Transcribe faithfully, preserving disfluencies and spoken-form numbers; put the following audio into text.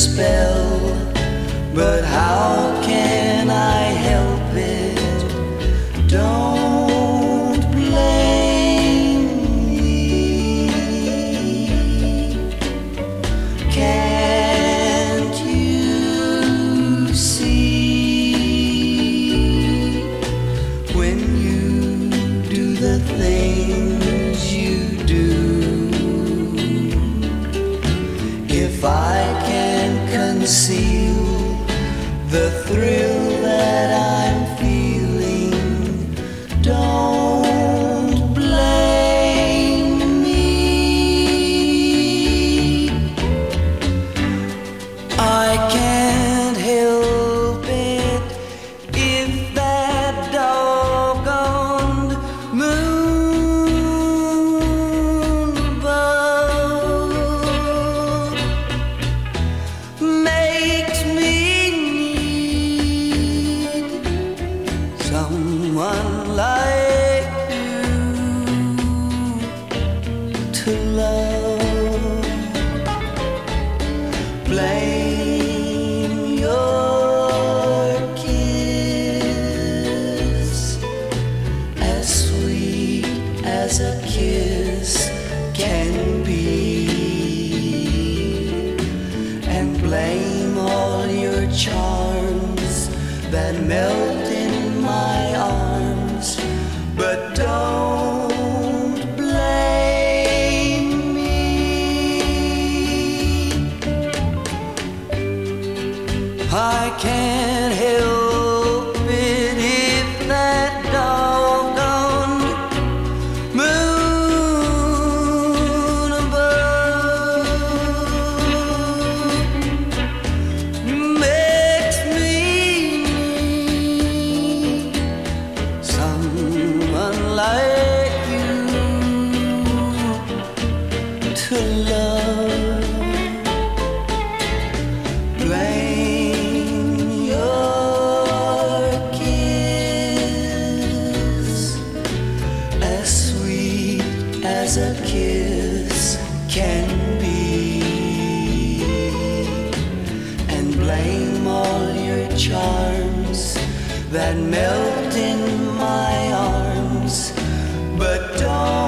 spell, but how can I help it? Don't blame me. Can't you see when you do the things you do? If I can conceal the thrill that I'm feeling, don't blame me. I can't help it if that doggone moon above makes me need someone like you to love. Blame your kiss, as sweet as a kiss can be, and blame all your charms that melt in my arms, but don't blame me. I can't help it if that doggone moon above makes me need someone like you to love. Blame your kiss, as sweet as a kiss can be, and blame all your charms that melt in my arms, but don't